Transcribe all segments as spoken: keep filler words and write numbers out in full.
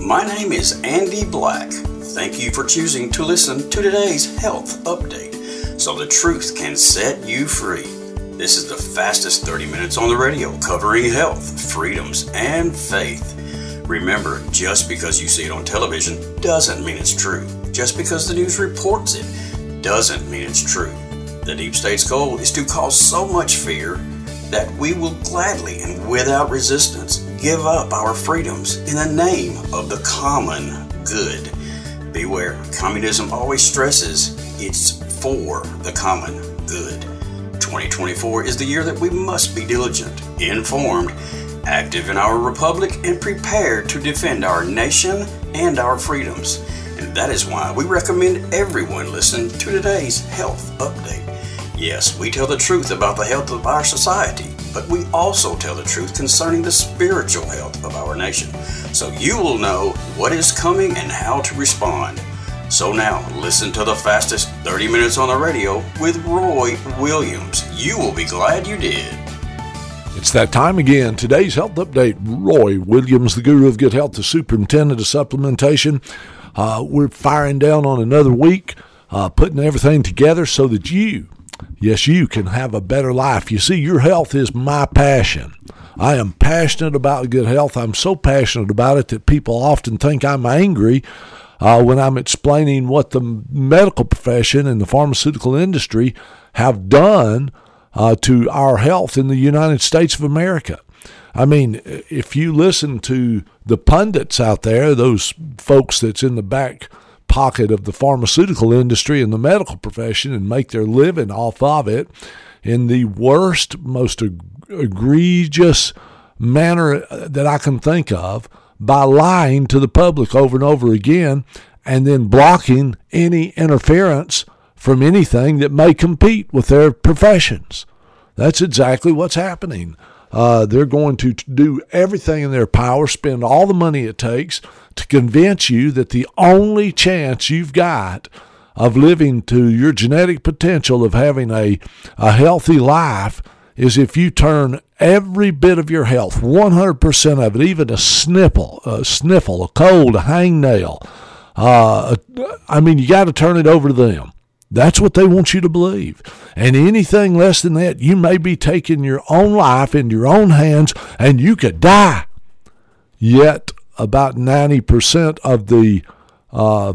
My name is Andy Black. Thank you for choosing to listen to today's health update so the truth can set you free. This is the fastest thirty minutes on the radio covering health, freedoms, and faith. Remember, just because you see it on television doesn't mean it's true. Just because the news reports it doesn't mean it's true. The deep state's goal is to cause so much fear that we will gladly and without resistance give up our freedoms in the name of the common good. Beware, communism always stresses it's for the common good. twenty twenty-four is the year that we must be diligent, informed, active in our republic, and prepared to defend our nation and our freedoms. And that is why we recommend everyone listen to today's health update. Yes, we tell the truth about the health of our society, but we also tell the truth concerning the spiritual health of our nation, so you will know what is coming and how to respond. So now, listen to the fastest thirty minutes on the radio with Roy Williams. You will be glad you did. It's that time again. Today's health update. Roy Williams, the guru of good health, the superintendent of supplementation. Uh, we're firing down on another week, uh, putting everything together so that you, yes, you can have a better life. You see, your health is my passion. I am passionate about good health. I'm so passionate about it that people often think I'm angry uh, when I'm explaining what the medical profession and the pharmaceutical industry have done uh, to our health in the United States of America. I mean, if you listen to the pundits out there, those folks that's in the back pocket of the pharmaceutical industry and the medical profession and make their living off of it in the worst, most egregious manner that I can think of, by lying to the public over and over again and then blocking any interference from anything that may compete with their professions. That's exactly what's happening. Uh, they're going to do everything in their power, spend all the money it takes to convince you that the only chance you've got of living to your genetic potential of having a, a healthy life is if you turn every bit of your health, one hundred percent of it, even a sniffle, a sniffle, a cold, a hangnail. Uh, I mean, you got to turn it over to them. That's what they want you to believe. And anything less than that, you may be taking your own life into your own hands and you could die. Yet, about ninety percent of the uh,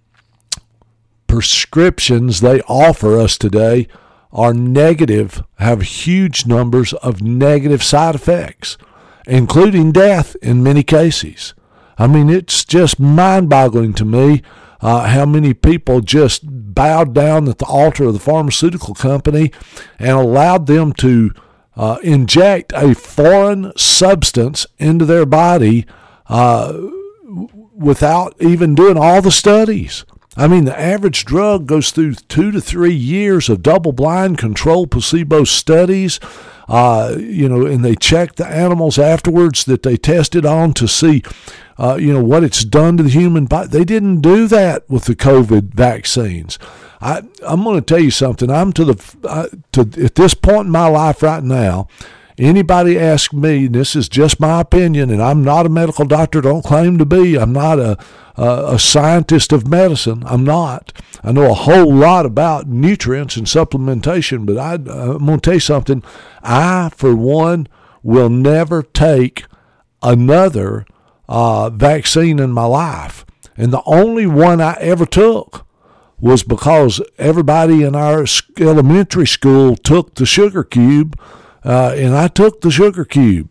prescriptions they offer us today are negative, have huge numbers of negative side effects, including death in many cases. I mean, it's just mind-boggling to me Uh, how many people just bowed down at the altar of the pharmaceutical company and allowed them to uh, inject a foreign substance into their body uh, without even doing all the studies. I mean, the average drug goes through two to three years of double-blind controlled placebo studies, uh, you know, and they check the animals afterwards that they tested on to see Uh, you know, what it's done to the human body. They didn't do that with the COVID vaccines. I, I'm going to tell you something. I'm to the, uh, to at this point in my life right now, anybody ask me, and this is just my opinion, and I'm not a medical doctor, don't claim to be. I'm not a, a, a scientist of medicine. I'm not. I know a whole lot about nutrients and supplementation, but I, I'm going to tell you something. I, for one, will never take another Uh, vaccine in my life. And the only one I ever took was because everybody in our elementary school took the sugar cube, uh, and I took the sugar cube.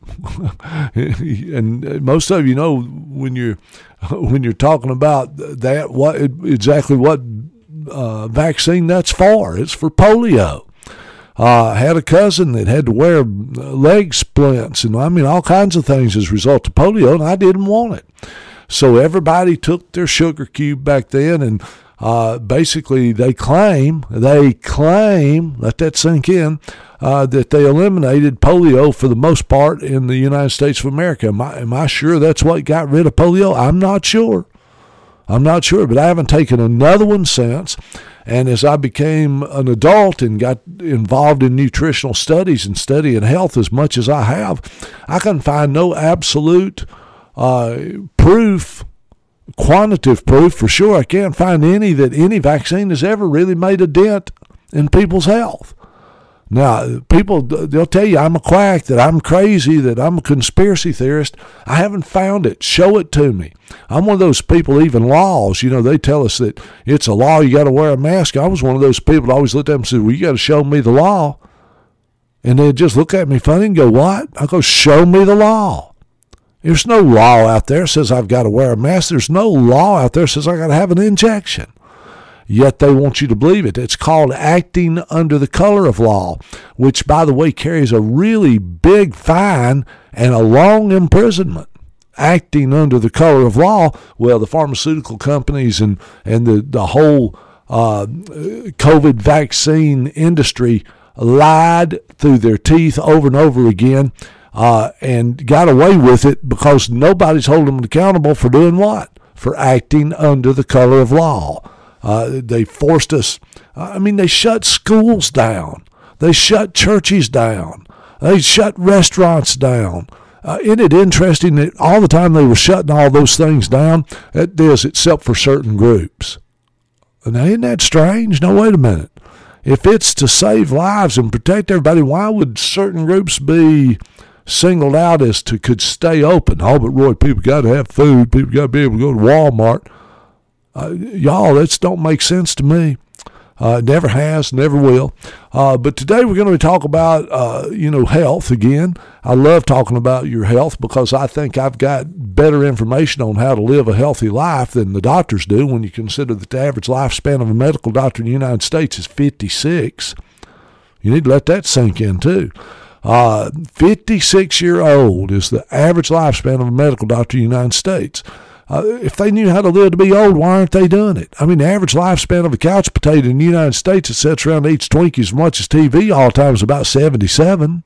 And most of you know when you're when you're talking about that, what exactly what uh, vaccine that's for. It's for polio. Uh, I had a cousin that had to wear leg splints and I mean all kinds of things as a result of polio, and I didn't want it. So everybody took their sugar cube back then, and uh, basically they claim, they claim, let that sink in, uh, that they eliminated polio for the most part in the United States of America. Am I, am I sure that's what got rid of polio? I'm not sure. I'm not sure, but I haven't taken another one since. And as I became an adult and got involved in nutritional studies and studying health as much as I have, I can find no absolute uh, proof quantitative proof for sure. I can't find any that any vaccine has ever really made a dent in people's health. Now, people, they'll tell you I'm a quack, that I'm crazy, that I'm a conspiracy theorist. I haven't found it. Show it to me. I'm one of those people, even laws, you know, they tell us that it's a law, you got to wear a mask. I was one of those people that always looked at them and said, well, you got to show me the law. And they'd just look at me funny and go, what? I go, show me the law. There's no law out there that says I've got to wear a mask. There's no law out there that says I got to have an injection. Yet they want you to believe it. It's called acting under the color of law, which, by the way, carries a really big fine and a long imprisonment. Acting under the color of law, well, the pharmaceutical companies and, and the, the whole uh, COVID vaccine industry lied through their teeth over and over again uh, and got away with it because nobody's holding them accountable for doing what? For acting under the color of law. Uh, they forced us, I mean, they shut schools down. They shut churches down. They shut restaurants down. Uh, isn't it interesting that all the time they were shutting all those things down, it does, except for certain groups. Now, isn't that strange? No, wait a minute. If it's to save lives and protect everybody, why would certain groups be singled out as to could stay open? Oh, but Roy, people got to have food. People got to be able to go to Walmart. Uh, y'all, that don't make sense to me. Uh, never has, never will. Uh, but today we're going to talk about, uh, you know, health again. I love talking about your health because I think I've got better information on how to live a healthy life than the doctors do when you consider that the average lifespan of a medical doctor in the United States is fifty-six. You need to let that sink in too. Uh, fifty-six year old is the average lifespan of a medical doctor in the United States. Uh, if they knew how to live to be old, why aren't they doing it? I mean, the average lifespan of a couch potato in the United States that sits around and eats Twinkies as much as T V all the time is about seventy-seven.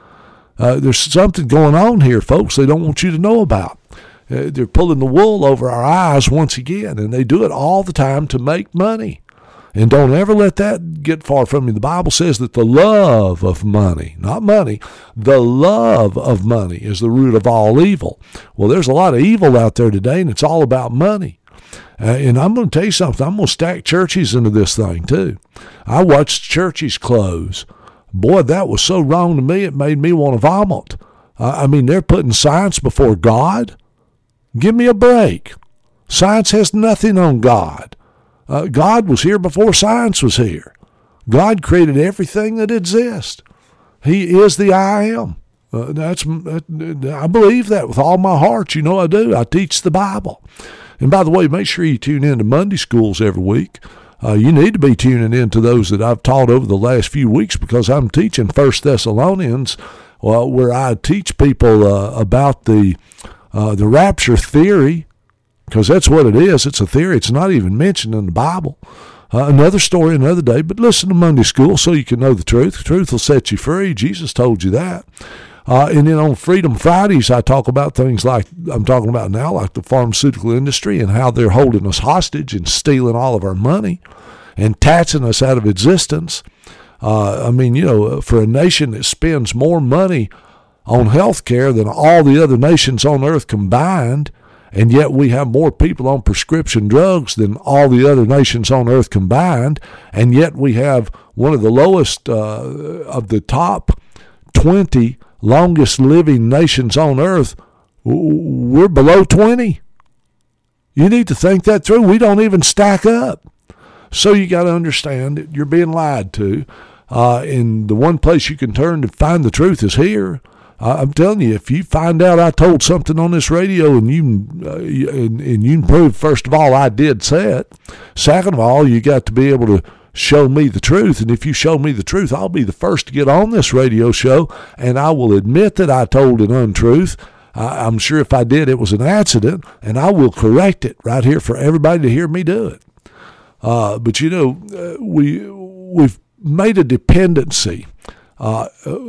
Uh, there's something going on here, folks, they don't want you to know about. Uh, they're pulling the wool over our eyes once again, and they do it all the time to make money. And don't ever let that get far from you. The Bible says that the love of money, not money, the love of money is the root of all evil. Well, there's a lot of evil out there today, and it's all about money. Uh, and I'm going to tell you something. I'm going to stack churches into this thing, too. I watched churches close. Boy, that was so wrong to me, it made me want to vomit. Uh, I mean, they're putting science before God. Give me a break. Science has nothing on God. Uh, God was here before science was here. God created everything that exists. He is the I am. Uh, that's I believe that with all my heart. You know I do. I teach the Bible. And by the way, make sure you tune in to Monday schools every week. Uh, you need to be tuning in to those that I've taught over the last few weeks because I'm teaching First Thessalonians, well, where I teach people uh, about the uh, the rapture theory. Because that's what it is. It's a theory. It's not even mentioned in the Bible. Uh, another story another day. But listen to Monday School so you can know the truth. The truth will set you free. Jesus told you that. Uh, and then on Freedom Fridays, I talk about things like I'm talking about now, like the pharmaceutical industry and how they're holding us hostage and stealing all of our money and taxing us out of existence. Uh, I mean, you know, for a nation that spends more money on health care than all the other nations on earth combined, and yet we have more people on prescription drugs than all the other nations on earth combined, and yet we have one of the lowest uh, of the top twenty longest living nations on earth. We're below twenty. You need to think that through. We don't even stack up. So you got to understand that you're being lied to, uh, and the one place you can turn to find the truth is here. I'm telling you, if you find out I told something on this radio and you uh, and, and you can prove, first of all, I did say it. Second of all, you got to be able to show me the truth. And if you show me the truth, I'll be the first to get on this radio show, and I will admit that I told an untruth. I, I'm sure if I did, it was an accident, and I will correct it right here for everybody to hear me do it. Uh, but, you know, uh, we, we've made a dependency. Uh,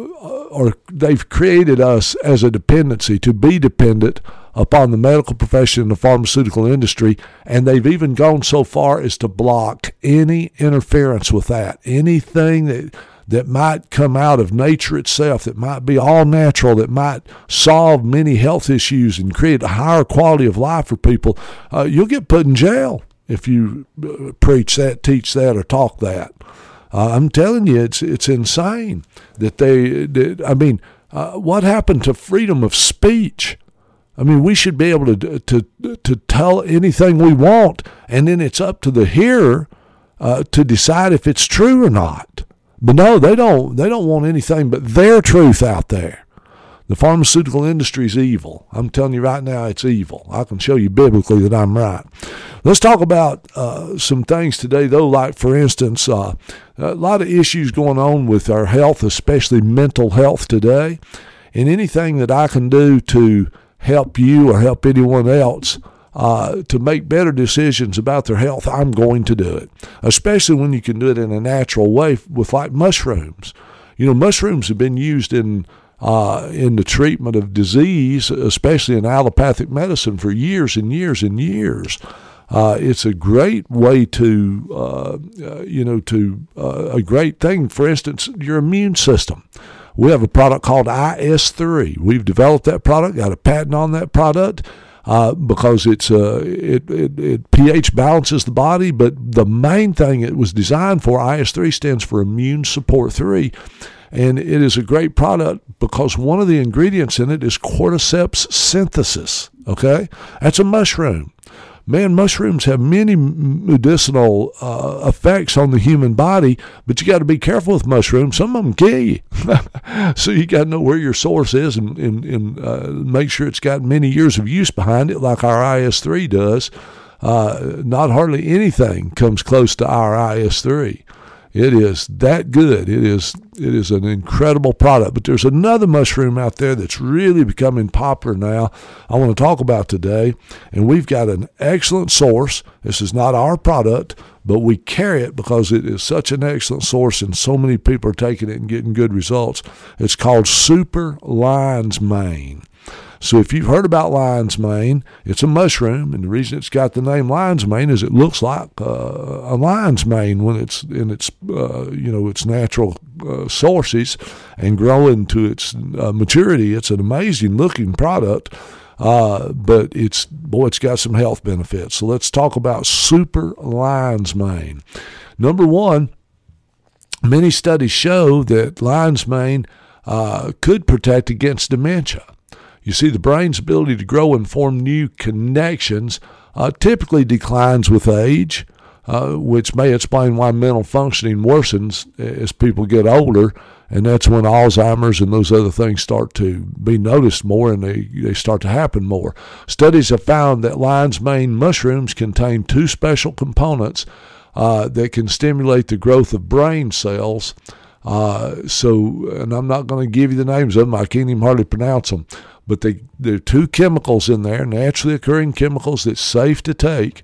or they've created us as a dependency to be dependent upon the medical profession and the pharmaceutical industry, and they've even gone so far as to block any interference with that. Anything that that might come out of nature itself, that might be all natural, that might solve many health issues and create a higher quality of life for people, uh, you'll get put in jail if you uh, preach that, teach that, or talk that. Uh, I'm telling you, it's it's insane that they, that, I mean, uh, what happened to freedom of speech? I mean, we should be able to to to tell anything we want, and then it's up to the hearer uh, to decide if it's true or not. But no, they don't. They don't want anything but their truth out there. The pharmaceutical industry is evil. I'm telling you right now, it's evil. I can show you biblically that I'm right. Let's talk about uh, some things today, though, like, for instance, uh, a lot of issues going on with our health, especially mental health today, and anything that I can do to help you or help anyone else uh, to make better decisions about their health, I'm going to do it, especially when you can do it in a natural way with, like, mushrooms. You know, mushrooms have been used in uh, in the treatment of disease, especially in allopathic medicine, for years and years and years. Uh, it's a great way to, uh, uh, you know, to uh, a great thing. For instance, your immune system. We have a product called I S three. We've developed that product, got a patent on that product uh, because it's uh, it, it, it pH balances the body. But the main thing it was designed for, I S three stands for Immune Support three. And it is a great product because one of the ingredients in it is cordyceps synthesis, okay? That's a mushroom. Man, mushrooms have many medicinal uh, effects on the human body, but you got to be careful with mushrooms. Some of them kill you. So you got to know where your source is and, and, and uh, make sure it's got many years of use behind it, like our I S three does. Uh, not hardly anything comes close to our I S three. It is that good. It is it is an incredible product. But there's another mushroom out there that's really becoming popular now I want to talk about today. And we've got an excellent source. This is not our product, but we carry it because it is such an excellent source and so many people are taking it and getting good results. It's called Super Lion's Mane. So if you've heard about lion's mane, it's a mushroom, and the reason it's got the name lion's mane is it looks like uh, a lion's mane when it's in its uh, you know its natural uh, sources and growing to its uh, maturity. It's an amazing looking product, uh, but it's boy, it's got some health benefits. So let's talk about Super Lion's Mane. Number one, many studies show that lion's mane uh, could protect against dementia. You see, the brain's ability to grow and form new connections uh, typically declines with age, uh, which may explain why mental functioning worsens as people get older, and that's when Alzheimer's and those other things start to be noticed more and they, they start to happen more. Studies have found that lion's mane mushrooms contain two special components uh, that can stimulate the growth of brain cells. Uh, so, and I'm not going to give you the names of them. I can't even hardly pronounce them. But they, there are two chemicals in there, naturally occurring chemicals that's safe to take,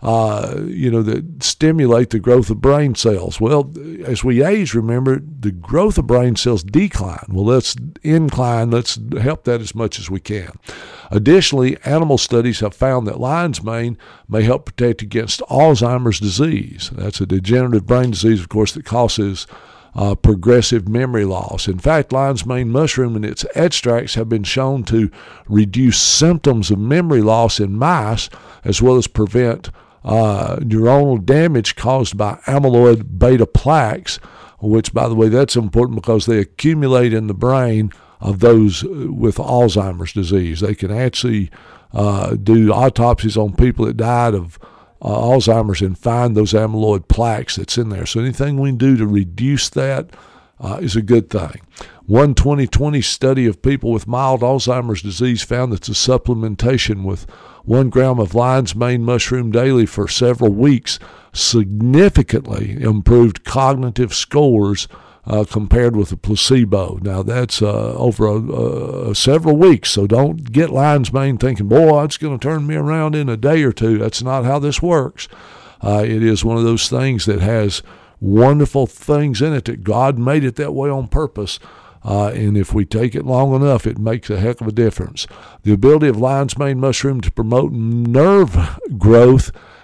uh, you know, that stimulate the growth of brain cells. Well, as we age, remember, the growth of brain cells decline. Well, let's incline. Let's help that as much as we can. Additionally, animal studies have found that lion's mane may help protect against Alzheimer's disease. That's a degenerative brain disease, of course, that causes Uh, progressive memory loss. In fact, lion's mane mushroom and its extracts have been shown to reduce symptoms of memory loss in mice, as well as prevent uh, neuronal damage caused by amyloid beta plaques, which, by the way, that's important because they accumulate in the brain of those with Alzheimer's disease. They can actually uh, do autopsies on people that died of Uh, Alzheimer's and find those amyloid plaques that's in there. So anything we can do to reduce that uh, is a good thing. One twenty twenty study of people with mild Alzheimer's disease found that the supplementation with one gram of lion's mane mushroom daily for several weeks significantly improved cognitive scores Uh, compared with a placebo. Now, that's uh, over a, a, a several weeks, so don't get lion's mane thinking, boy, it's going to turn me around in a day or two. That's not how this works. Uh, it is one of those things that has wonderful things in it that God made it that way on purpose, uh, and if we take it long enough, it makes a heck of a difference. The ability of lion's mane mushroom to promote nerve growth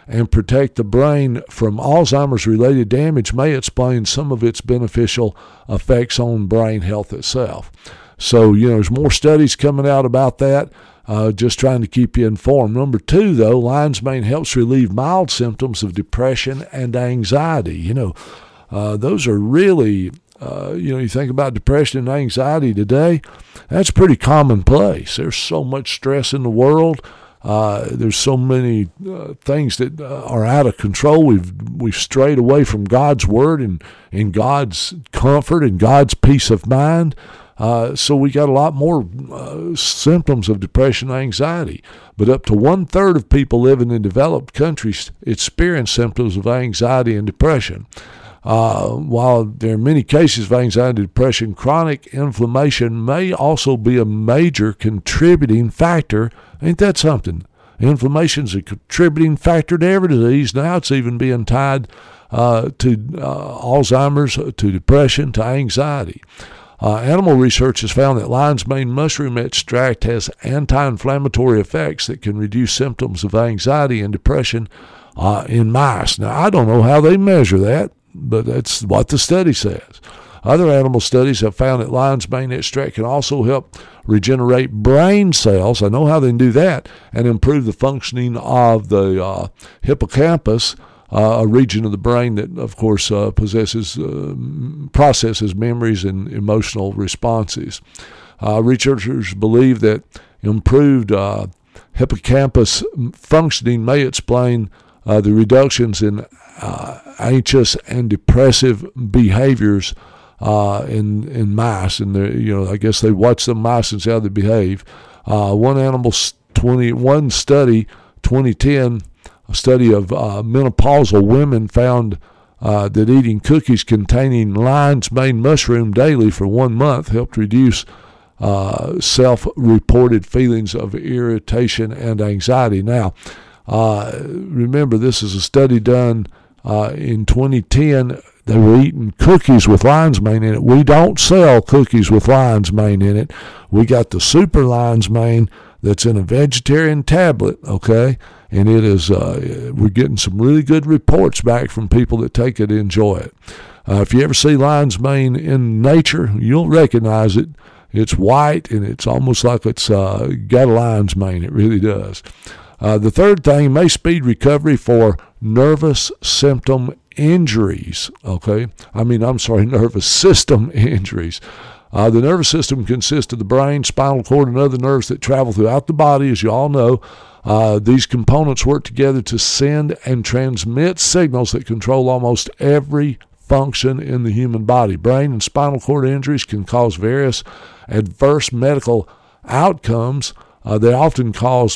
and protect the brain from Alzheimer's-related damage may explain some of its beneficial effects on brain health itself. So, you know, there's more studies coming out about that. Uh, just trying to keep you informed. Number two, though, lion's mane helps relieve mild symptoms of depression and anxiety. You know, uh, those are really, uh, you know, you think about depression and anxiety today, that's pretty commonplace. There's so much stress in the world. Uh, there's so many uh, things that uh, are out of control. We've we've strayed away from God's word and, and God's comfort and God's peace of mind. Uh, so we got a lot more uh, symptoms of depression and anxiety. But up to one-third of people living in developed countries experience symptoms of anxiety and depression. Uh, while there are many cases of anxiety and depression, chronic inflammation may also be a major contributing factor. Ain't that something? Inflammation's a contributing factor to every disease. Now it's even being tied uh, to uh, Alzheimer's, to depression, to anxiety. Uh, animal research has found that lion's mane mushroom extract has anti-inflammatory effects that can reduce symptoms of anxiety and depression uh, in mice. Now, I don't know how they measure that, but that's what the study says. Other animal studies have found that lion's mane extract can also help regenerate brain cells. I know how they can do that, and improve the functioning of the uh, hippocampus, Uh, a region of the brain that, of course, uh, possesses, uh, processes memories and emotional responses. Uh, researchers believe that improved uh, hippocampus functioning may explain uh, the reductions in uh, anxious and depressive behaviors uh, in in mice. And you know, I guess they watch the mice and see how they behave. Uh, one animal twenty one study, twenty ten. A study of uh, menopausal women found uh, that eating cookies containing lion's mane mushroom daily for one month helped reduce uh, self-reported feelings of irritation and anxiety. Now, uh, remember, this is a study done uh, in twenty ten. They were eating cookies with lion's mane in it. We don't sell cookies with lion's mane in it. We got the super lion's mane that's in a vegetarian tablet, okay? And it is, uh, we're getting some really good reports back from people that take it and enjoy it. Uh, if you ever see lion's mane in nature, you'll recognize it. It's white, and it's almost like it's uh, got a lion's mane. It really does. Uh, the third thing may speed recovery for nervous symptom injuries, okay? I mean, I'm sorry, nervous system injuries. Uh, the nervous system consists of the brain, spinal cord, and other nerves that travel throughout the body, as you all know. Uh, these components work together to send and transmit signals that control almost every function in the human body. Brain and spinal cord injuries can cause various adverse medical outcomes. Uh, they often cause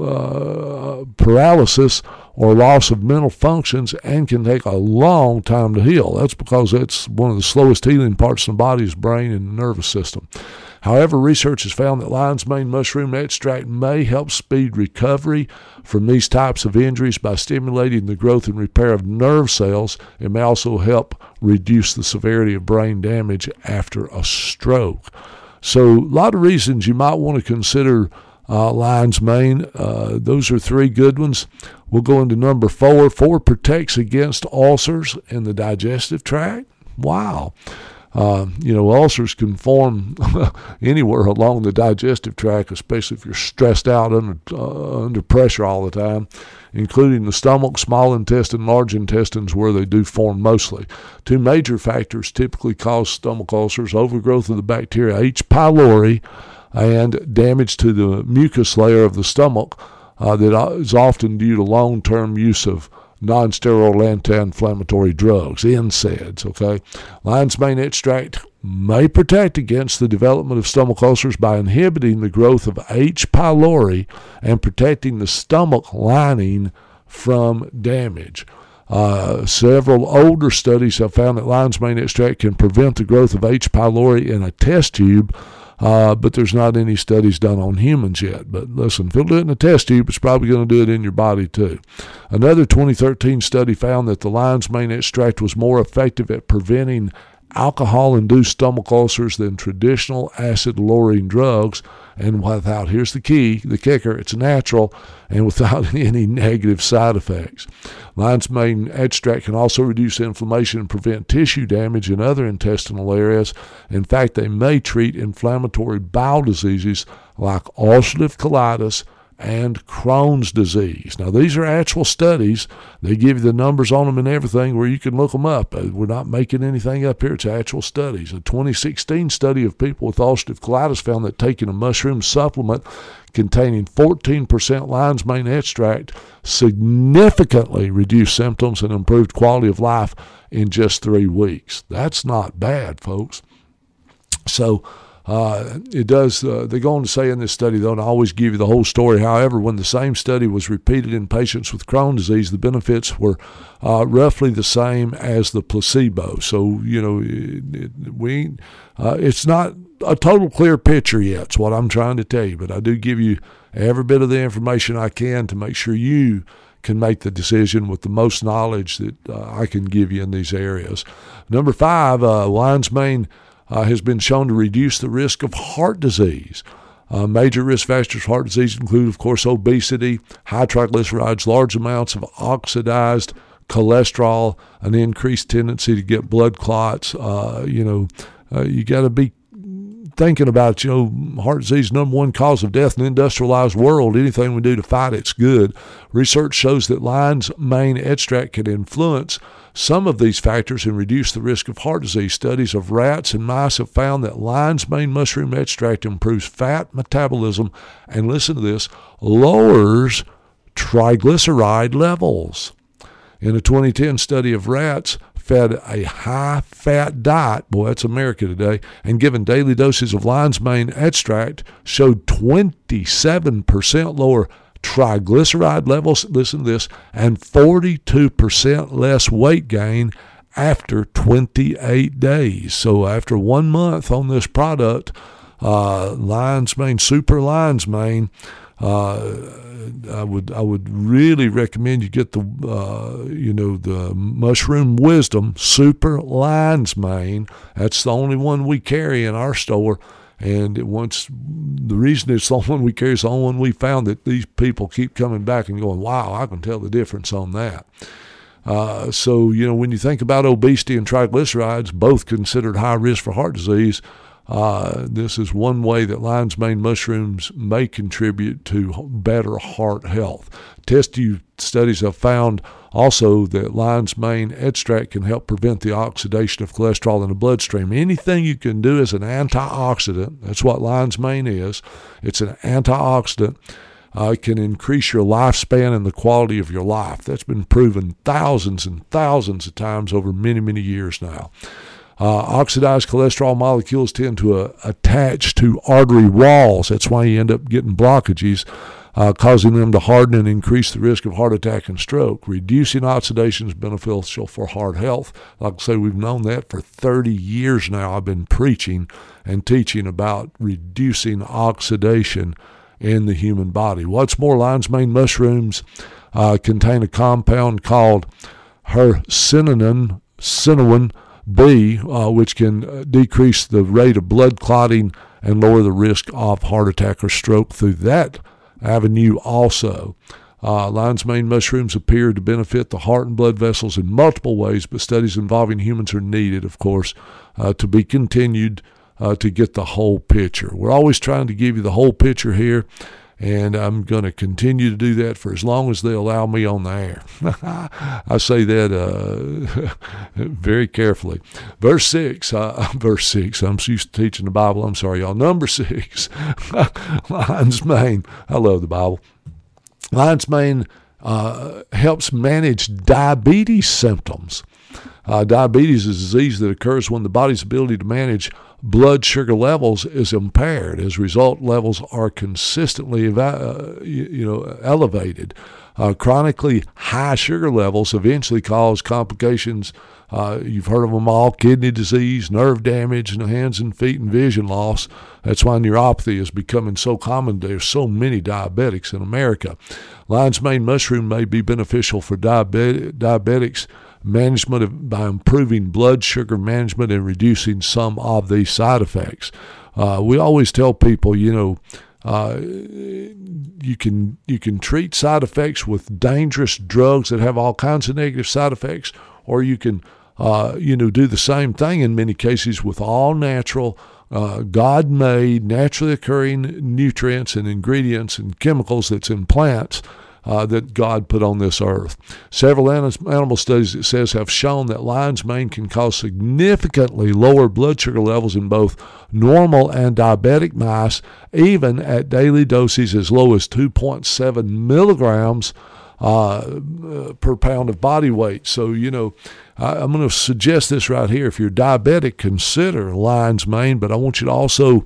uh, paralysis or loss of mental functions and can take a long time to heal. That's because it's one of the slowest healing parts of the body's brain and the nervous system. However, research has found that lion's mane mushroom extract may help speed recovery from these types of injuries by stimulating the growth and repair of nerve cells. It may also help reduce the severity of brain damage after a stroke. So a lot of reasons you might want to consider uh, lion's mane. Uh, those are three good ones. We'll go into number four. Four protects against ulcers in the digestive tract. Wow. Uh, you know, ulcers can form anywhere along the digestive tract, especially if you're stressed out under uh, under pressure all the time, including the stomach, small intestine, large intestines, where they do form mostly. Two major factors typically cause stomach ulcers: overgrowth of the bacteria H. pylori and damage to the mucus layer of the stomach uh, that is often due to long-term use of non-steroidal anti-inflammatory drugs, N SAIDs, okay? Lion's mane extract may protect against the development of stomach ulcers by inhibiting the growth of H. pylori and protecting the stomach lining from damage. Uh, several older studies have found that lion's mane extract can prevent the growth of H. pylori in a test tube, Uh, but there's not any studies done on humans yet. But listen, if it'll do it in a test tube, it's probably going to do it in your body too. Another twenty thirteen study found that the lion's mane extract was more effective at preventing alcohol-induced stomach ulcers than traditional acid-lowering drugs, and without, here's the key, the kicker, it's natural and without any negative side effects. Lion's mane extract can also reduce inflammation and prevent tissue damage in other intestinal areas. In fact, they may treat inflammatory bowel diseases like ulcerative colitis and Crohn's disease. Now, these are actual studies. They give you the numbers on them and everything where you can look them up. We're not making anything up here. It's actual studies. A twenty sixteen study of people with ulcerative colitis found that taking a mushroom supplement containing fourteen percent lion's mane extract significantly reduced symptoms and improved quality of life in just three weeks. That's not bad, folks. So, Uh, it does, uh, they go on to say in this study, they don't always give you the whole story. However, when the same study was repeated in patients with Crohn's disease, the benefits were uh, roughly the same as the placebo. So, you know, it, it, we uh, it's not a total clear picture yet, is what I'm trying to tell you, but I do give you every bit of the information I can to make sure you can make the decision with the most knowledge that uh, I can give you in these areas. Number five, uh, lion's mane Uh, has been shown to reduce the risk of heart disease. Uh, major risk factors for heart disease include, of course, obesity, high triglycerides, large amounts of oxidized cholesterol, an increased tendency to get blood clots. Uh, you know, uh, you got to be thinking about, you know, heart disease, number one cause of death in the industrialized world. Anything we do to fight it's good. Research shows that lion's mane extract can influence some of these factors and reduce the risk of heart disease. Studies of rats and mice have found that lion's mane mushroom extract improves fat metabolism and, listen to this, lowers triglyceride levels. In a twenty ten study of rats fed a high-fat diet, boy, that's America today, and given daily doses of lion's mane extract, showed twenty-seven percent lower triglyceride levels, listen to this, and forty-two percent less weight gain after twenty-eight days. So after one month on this product, uh, lion's mane, super lion's mane, uh, I would I would really recommend you get the uh, you know the Mushroom Wisdom Super Lion's Mane. That's the only one we carry in our store. And it once, the reason it's the only one we carry is the only one we found that these people keep coming back and going, wow, I can tell the difference on that. Uh, so, you know, when you think about obesity and triglycerides, both considered high risk for heart disease, uh, this is one way that lion's mane mushrooms may contribute to better heart health. Test tube studies have found also that lion's mane extract can help prevent the oxidation of cholesterol in the bloodstream. Anything you can do as an antioxidant, that's what lion's mane is. It's an antioxidant. Uh, it can increase your lifespan and the quality of your life. That's been proven thousands and thousands of times over many, many years now. Uh, oxidized cholesterol molecules tend to uh, attach to artery walls. That's why you end up getting blockages, uh, causing them to harden and increase the risk of heart attack and stroke. Reducing oxidation is beneficial for heart health. Like I say, we've known that for thirty years now. I've been preaching and teaching about reducing oxidation in the human body. What's more, lion's mane mushrooms uh, contain a compound called hercinin, cinnamon, B, uh, which can uh, decrease the rate of blood clotting and lower the risk of heart attack or stroke through that avenue also. Uh, lion's mane mushrooms appear to benefit the heart and blood vessels in multiple ways, but studies involving humans are needed, of course, uh, to be continued uh, to get the whole picture. We're always trying to give you the whole picture here, and I'm going to continue to do that for as long as they allow me on the air. I say that uh, very carefully. Verse six, uh, verse six, I'm used to teaching the Bible. I'm sorry, y'all. Number six, lion's mane. I love the Bible. Lion's mane uh, helps manage diabetes symptoms. Uh, diabetes is a disease that occurs when the body's ability to manage blood sugar levels is impaired. As a result, levels are consistently eva- uh, you, you know, elevated. Uh, chronically high sugar levels eventually cause complications. Uh, you've heard of them all: kidney disease, nerve damage in the hands and feet, and vision loss. That's why neuropathy is becoming so common. There's so many diabetics in America. Lion's mane mushroom may be beneficial for diabet- diabetics management of, by improving blood sugar management and reducing some of these side effects. Uh, we always tell people, you know, Uh, you can you can treat side effects with dangerous drugs that have all kinds of negative side effects, or you can uh, you know do the same thing in many cases with all natural, uh, God-made, naturally occurring nutrients and ingredients and chemicals that's in plants Uh, that God put on this earth. Several animal studies, it says, have shown that lion's mane can cause significantly lower blood sugar levels in both normal and diabetic mice, even at daily doses as low as two point seven milligrams uh, per pound of body weight. So, you know, I, I'm going to suggest this right here. If you're diabetic, consider lion's mane, but I want you to also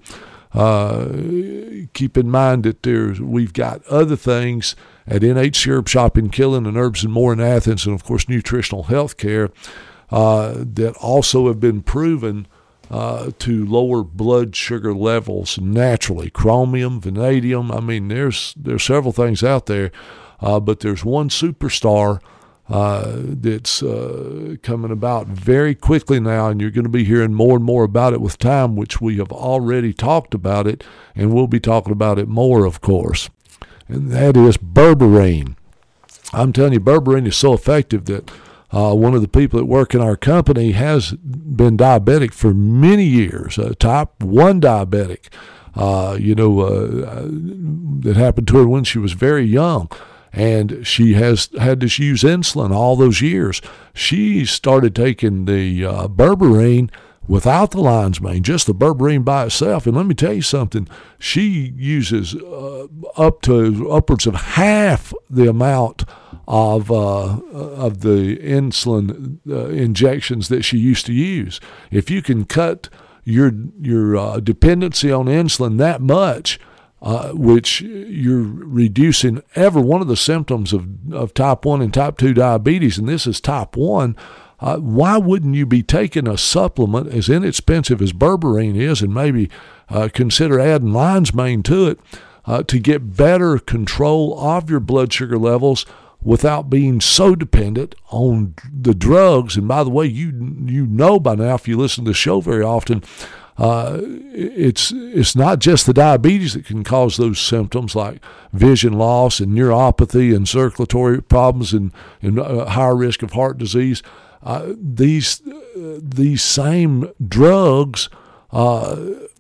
uh, keep in mind that there's we've got other things at N H C Herb Shop in Killen and Herbs and More in Athens, and of course nutritional health care uh, that also have been proven uh, to lower blood sugar levels naturally. Chromium, vanadium, I mean there's there's several things out there, uh, but there's one superstar uh, that's uh, coming about very quickly now, and you're going to be hearing more and more about it with time, which we have already talked about it, and we'll be talking about it more, of course. And that is berberine. I'm telling you, berberine is so effective that uh, one of the people that work in our company has been diabetic for many years, a type one diabetic, uh, you know, uh, that happened to her when she was very young. And she has had to use insulin all those years. She started taking the uh, berberine without the lion's mane, just the berberine by itself. And let me tell you something, she uses uh, up to upwards of half the amount of uh, of the insulin uh, injections that she used to use. If you can cut your your uh, dependency on insulin that much, uh, which you're reducing every one of the symptoms of, of type one and type two diabetes, and this is type one, Uh, why wouldn't you be taking a supplement as inexpensive as berberine is, and maybe uh, consider adding lion's mane to it uh, to get better control of your blood sugar levels without being so dependent on the drugs? And by the way, you you know by now, if you listen to the show very often, uh, it's it's not just the diabetes that can cause those symptoms like vision loss and neuropathy and circulatory problems and, and uh, higher risk of heart disease. Uh, these uh, these same drugs uh,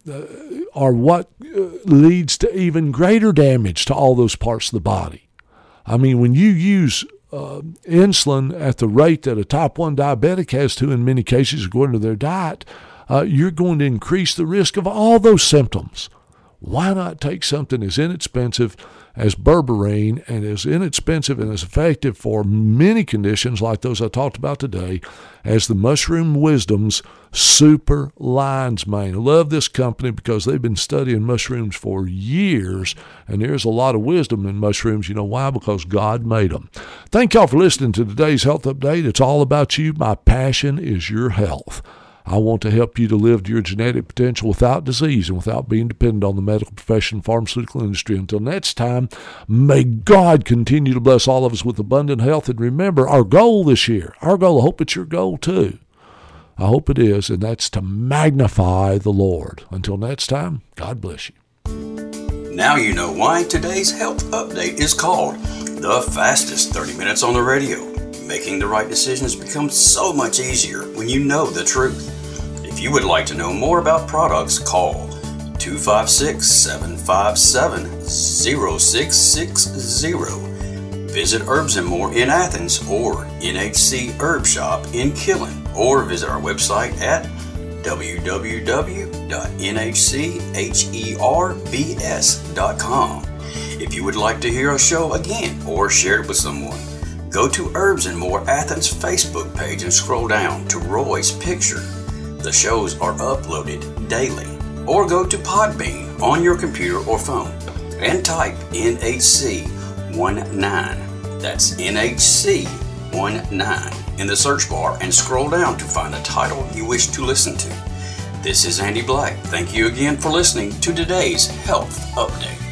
are what leads to even greater damage to all those parts of the body. I mean, when you use uh, insulin at the rate that a type one diabetic has to in many cases according to their diet, uh, you're going to increase the risk of all those symptoms. Why not take something as inexpensive as berberine and as inexpensive and as effective for many conditions like those I talked about today as the Mushroom Wisdom's Super Lion's Mane? I love this company because they've been studying mushrooms for years, and there's a lot of wisdom in mushrooms. You know why? Because God made them. Thank y'all for listening to today's Health Update. It's all about you. My passion is your health. I want to help you to live to your genetic potential without disease and without being dependent on the medical profession and pharmaceutical industry. Until next time, may God continue to bless all of us with abundant health. And remember, our goal this year, our goal, I hope it's your goal too. I hope it is, and that's to magnify the Lord. Until next time, God bless you. Now you know why today's Health Update is called the fastest thirty minutes on the radio. Making the right decisions becomes so much easier when you know the truth. If you would like to know more about products, call two five six, seven five seven, zero six six zero. Visit Herbs and More in Athens or N H C Herb Shop in Killen, or visit our website at w w w dot n h c herbs dot com. If you would like to hear a show again or share it with someone, go to Herbs and More Athens Facebook page and scroll down to Roy's picture. The shows are uploaded daily. Or go to Podbean on your computer or phone and type N H C nineteen. That's N H C nineteen in the search bar and scroll down to find the title you wish to listen to. This is Andy Black. Thank you again for listening to today's Health Update.